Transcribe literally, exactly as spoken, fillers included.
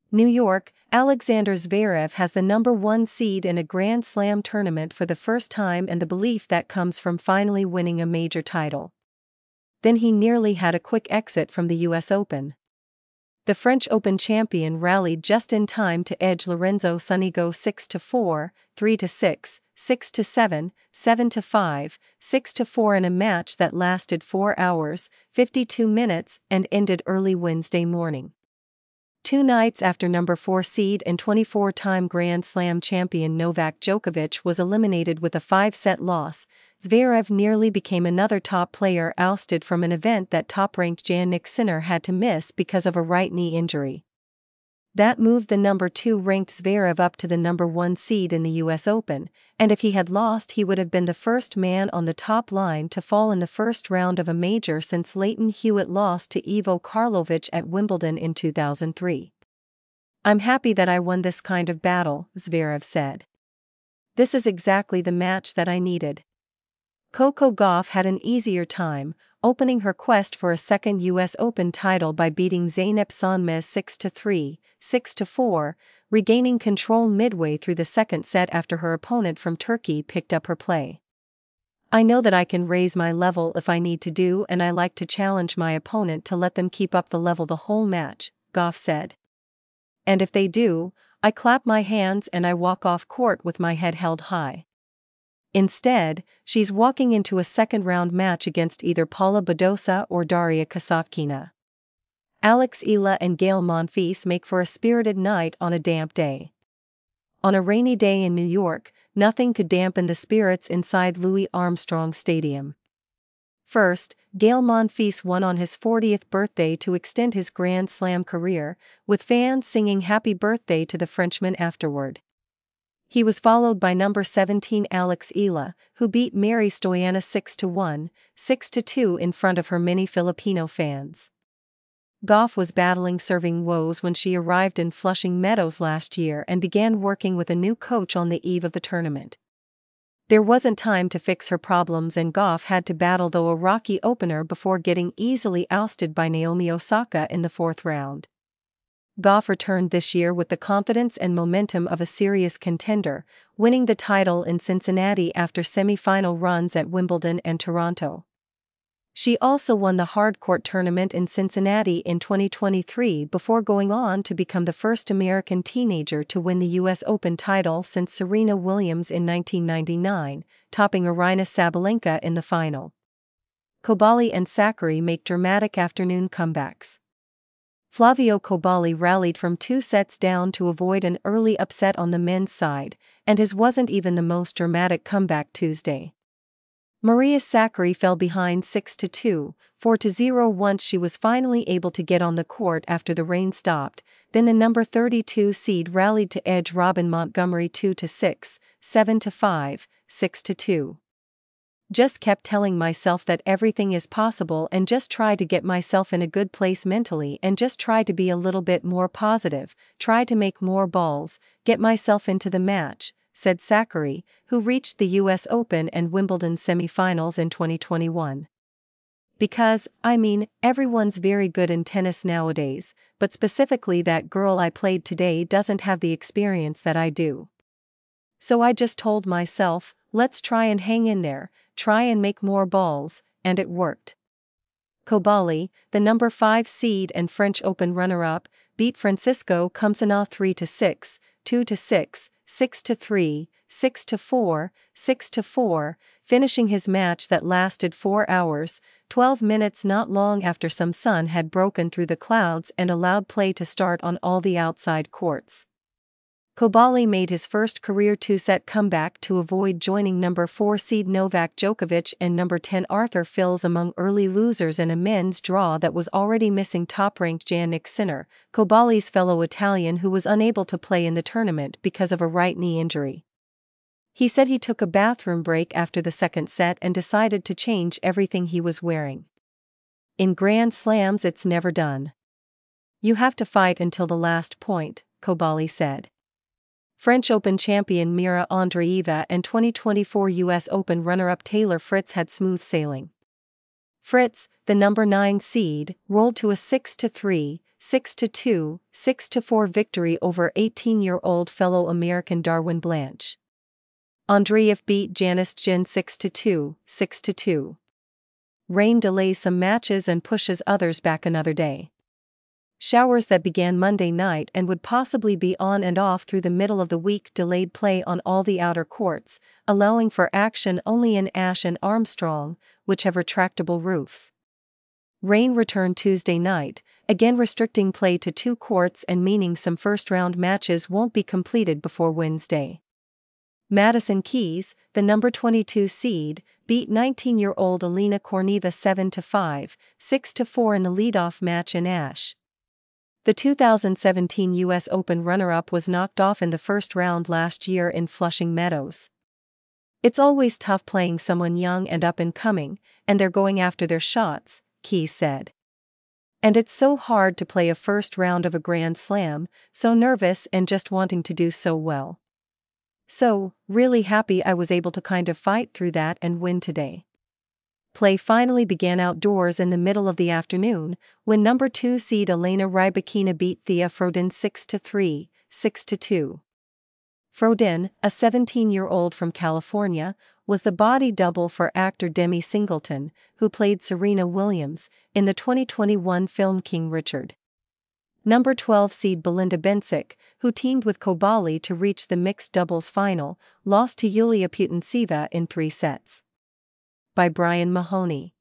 New York, Alexander Zverev has the number one seed in a Grand Slam tournament for the first time, and the belief that comes from finally winning a major title. Then he nearly had a quick exit from the U S Open. The French Open champion rallied just in time to edge Lorenzo Sonego six to four, three to six, six to seven, seven to five, six to four in a match that lasted four hours, fifty-two minutes and ended early Wednesday morning. Two nights after number four seed and twenty-four-time Grand Slam champion Novak Djokovic was eliminated with a five-set loss, Zverev nearly became another top player ousted from an event that top-ranked Jannik Sinner had to miss because of a right knee injury. That moved the number two-ranked Zverev up to the number one seed in the U S Open, and if he had lost he would have been the first man on the top line to fall in the first round of a major since Leighton Hewitt lost to Ivo Karlovic at Wimbledon in two thousand three. "I'm happy that I won this kind of battle," Zverev said. "This is exactly the match that I needed." Coco Gauff had an easier time, opening her quest for a second U S Open title by beating Zeynep Sonmez six to three, six to four, regaining control midway through the second set after her opponent from Turkey picked up her play. "I know that I can raise my level if I need to do, and I like to challenge my opponent to let them keep up the level the whole match," Gauff said. "And if they do, I clap my hands and I walk off court with my head held high." Instead, she's walking into a second-round match against either Paula Badosa or Daria Kasatkina. Alex Ila and Gael Monfils make for a spirited night on a damp day. On a rainy day in New York, nothing could dampen the spirits inside Louis Armstrong Stadium. First, Gael Monfils won on his fortieth birthday to extend his Grand Slam career, with fans singing happy birthday to the Frenchman afterward. He was followed by number seventeen Alex Ila, who beat Mary Stoyana six to one, six to two in front of her many Filipino fans. Gauff was battling serving woes when she arrived in Flushing Meadows last year and began working with a new coach on the eve of the tournament. There wasn't time to fix her problems, and Gauff had to battle though a rocky opener before getting easily ousted by Naomi Osaka in the fourth round. Gauff returned this year with the confidence and momentum of a serious contender, winning the title in Cincinnati after semi-final runs at Wimbledon and Toronto. She also won the hardcourt tournament in Cincinnati in twenty twenty-three before going on to become the first American teenager to win the U S Open title since Serena Williams in nineteen ninety-nine, topping Aryna Sabalenka in the final. Kobali and Sakkari make dramatic afternoon comebacks. Flavio Kobali rallied from two sets down to avoid an early upset on the men's side, and his wasn't even the most dramatic comeback Tuesday. Maria Sakkari fell behind six to two, four to zero once she was finally able to get on the court after the rain stopped, then the number thirty-two seed rallied to edge Robin Montgomery two to six, seven to five, six to two. "Just kept telling myself that everything is possible and just try to get myself in a good place mentally and just try to be a little bit more positive, try to make more balls, get myself into the match," said Sakkari, who reached the U S Open and Wimbledon semi-finals in twenty twenty-one. "Because, I mean, everyone's very good in tennis nowadays, but specifically that girl I played today doesn't have the experience that I do. So I just told myself, let's try and hang in there, try and make more balls, and it worked." Kobali, the number five seed and French Open runner-up, beat Francisco Compsogna three to six, two to six, six to three, six to four, six to four, finishing his match that lasted four hours, twelve minutes not long after some sun had broken through the clouds and allowed play to start on all the outside courts. Kobali made his first career two-set comeback to avoid joining number four seed Novak Djokovic and number ten Arthur Fils among early losers in a men's draw that was already missing top-ranked Jannik Sinner, Kobali's fellow Italian, who was unable to play in the tournament because of a right knee injury. He said he took a bathroom break after the second set and decided to change everything he was wearing. "In Grand Slams it's never done. You have to fight until the last point," Kobali said. French Open champion Mira Andreeva and twenty twenty-four U S Open runner-up Taylor Fritz had smooth sailing. Fritz, the number nine seed, rolled to a six to three, six to two, six to four victory over eighteen-year-old fellow American Darwin Blanche. Andreev beat Janis Jin six to two, six to two. Rain delays some matches and pushes others back another day. Showers that began Monday night and would possibly be on and off through the middle of the week delayed play on all the outer courts, allowing for action only in Ashe and Armstrong, which have retractable roofs. Rain returned Tuesday night, again restricting play to two courts and meaning some first-round matches won't be completed before Wednesday. Madison Keys, the number twenty-two seed, beat nineteen-year-old Elena Korneva seven to five, six to four in the leadoff match in Ashe. The two thousand seventeen U S Open runner-up was knocked off in the first round last year in Flushing Meadows. It's always tough playing someone young and up-and-coming, and they're going after their shots, Keys said. And it's so hard to play a first round of a Grand Slam, so nervous and just wanting to do so well. So, really happy I was able to kind of fight through that and win today. Play finally began outdoors in the middle of the afternoon, when number two seed Elena Rybakina beat Thea Frodin six to three, six to two. Frodin, a seventeen-year-old from California, was the body double for actor Demi Singleton, who played Serena Williams, in the twenty twenty-one film King Richard. Number twelve seed Belinda Bencic, who teamed with Kobali to reach the mixed doubles final, lost to Yulia Putintseva in three sets. By Brian Mahoney.